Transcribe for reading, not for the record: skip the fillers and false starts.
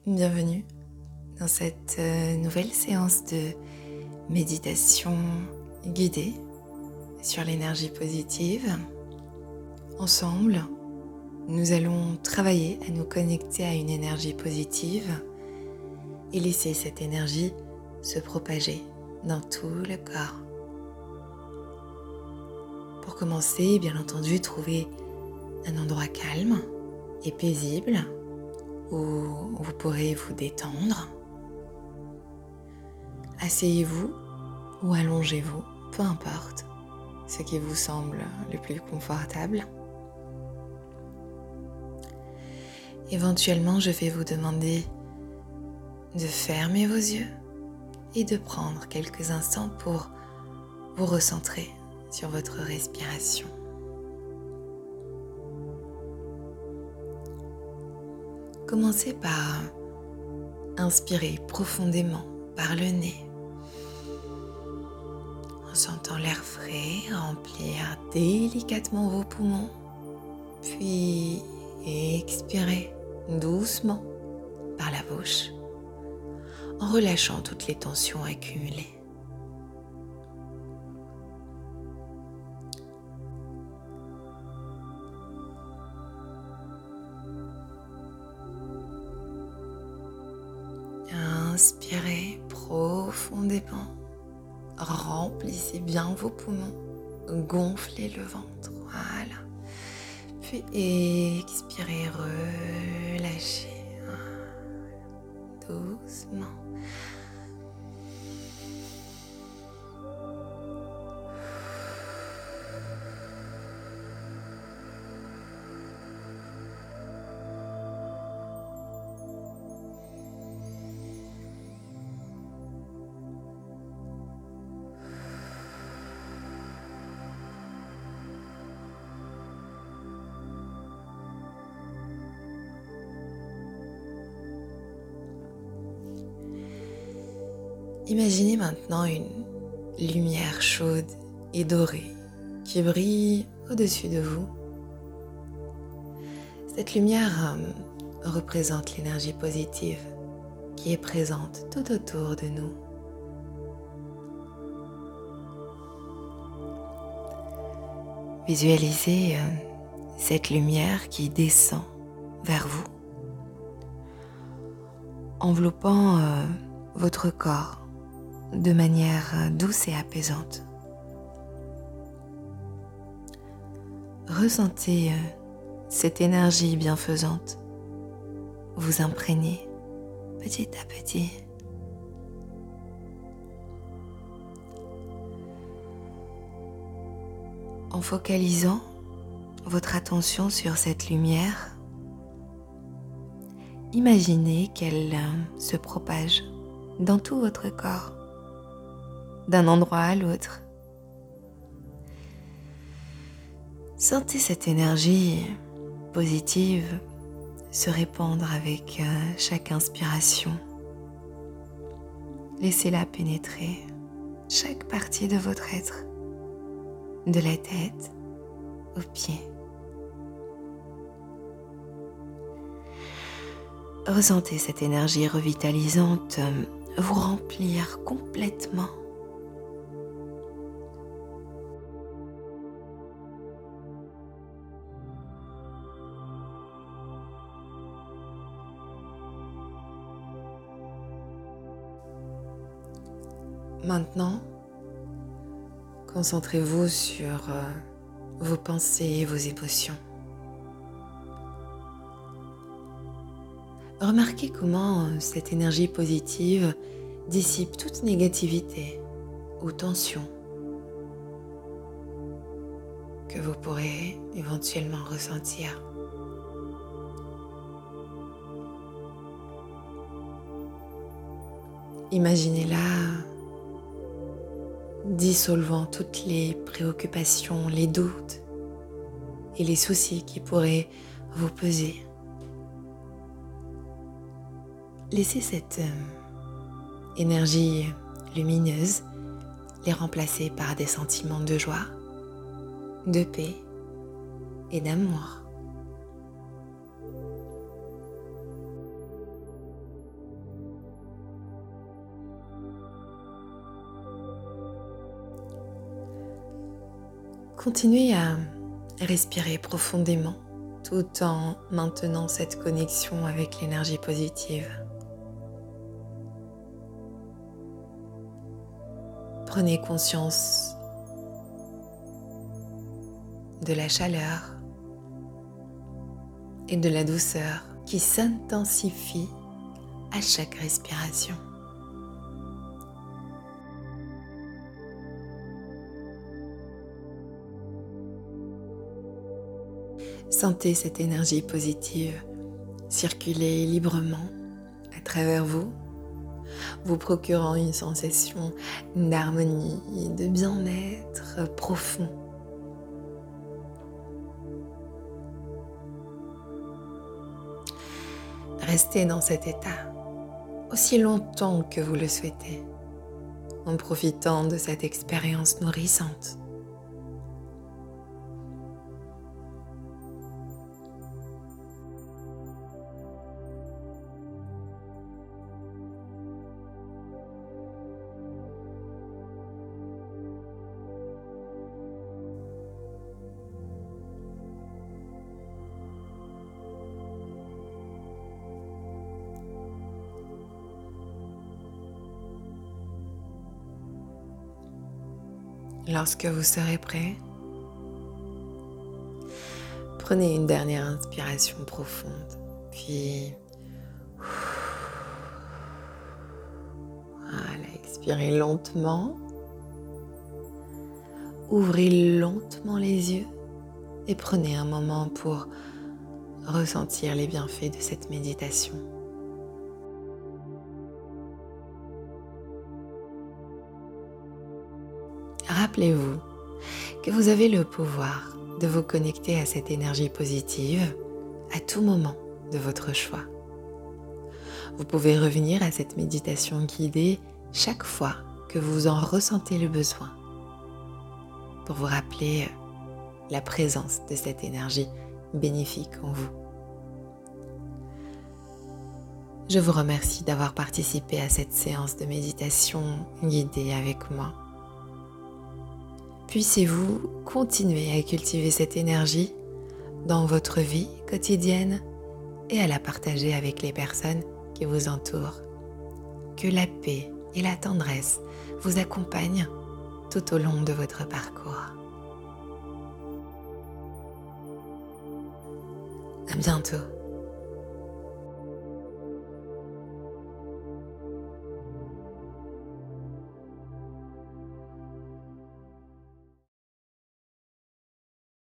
Bienvenue dans cette nouvelle séance de méditation guidée sur l'énergie positive. Ensemble, nous allons travailler à nous connecter à une énergie positive et laisser cette énergie se propager dans tout le corps. Pour commencer, bien entendu, trouvez un endroit calme et paisible où vous pourrez vous détendre. Asseyez-vous ou allongez-vous, peu importe ce qui vous semble le plus confortable. Éventuellement, je vais vous demander de fermer vos yeux et de prendre quelques instants pour vous recentrer sur votre respiration. Commencez par inspirer profondément par le nez, en sentant l'air frais remplir délicatement vos poumons, puis expirez doucement par la bouche, en relâchant toutes les tensions accumulées. Inspirez profondément, remplissez bien vos poumons, gonflez le ventre, voilà. Puis expirez, relâchez, doucement. Imaginez maintenant une lumière chaude et dorée qui brille au-dessus de vous. Cette lumière représente l'énergie positive qui est présente tout autour de nous. Visualisez cette lumière qui descend vers vous, enveloppant votre corps de manière douce et apaisante. Ressentez cette énergie bienfaisante vous imprégner petit à petit. En focalisant votre attention sur cette lumière, imaginez qu'elle se propage dans tout votre corps, d'un endroit à l'autre. Sentez cette énergie positive se répandre avec chaque inspiration. Laissez-la pénétrer chaque partie de votre être, de la tête aux pieds. Ressentez cette énergie revitalisante vous remplir complètement. Maintenant, concentrez-vous sur vos pensées et vos émotions. Remarquez comment cette énergie positive dissipe toute négativité ou tension que vous pourrez éventuellement ressentir. Imaginez-la dissolvant toutes les préoccupations, les doutes et les soucis qui pourraient vous peser. Laissez cette énergie lumineuse les remplacer par des sentiments de joie, de paix et d'amour. Continuez à respirer profondément tout en maintenant cette connexion avec l'énergie positive. Prenez conscience de la chaleur et de la douceur qui s'intensifie à chaque respiration. Sentez cette énergie positive circuler librement à travers vous, vous procurant une sensation d'harmonie et de bien-être profond. Restez dans cet état aussi longtemps que vous le souhaitez, en profitant de cette expérience nourrissante. Lorsque vous serez prêt, prenez une dernière inspiration profonde, puis voilà, expirez lentement, ouvrez lentement les yeux et prenez un moment pour ressentir les bienfaits de cette méditation. Rappelez-vous que vous avez le pouvoir de vous connecter à cette énergie positive à tout moment de votre choix. Vous pouvez revenir à cette méditation guidée chaque fois que vous en ressentez le besoin pour vous rappeler la présence de cette énergie bénéfique en vous. Je vous remercie d'avoir participé à cette séance de méditation guidée avec moi. Puissiez-vous continuer à cultiver cette énergie dans votre vie quotidienne et à la partager avec les personnes qui vous entourent. Que la paix et la tendresse vous accompagnent tout au long de votre parcours. À bientôt.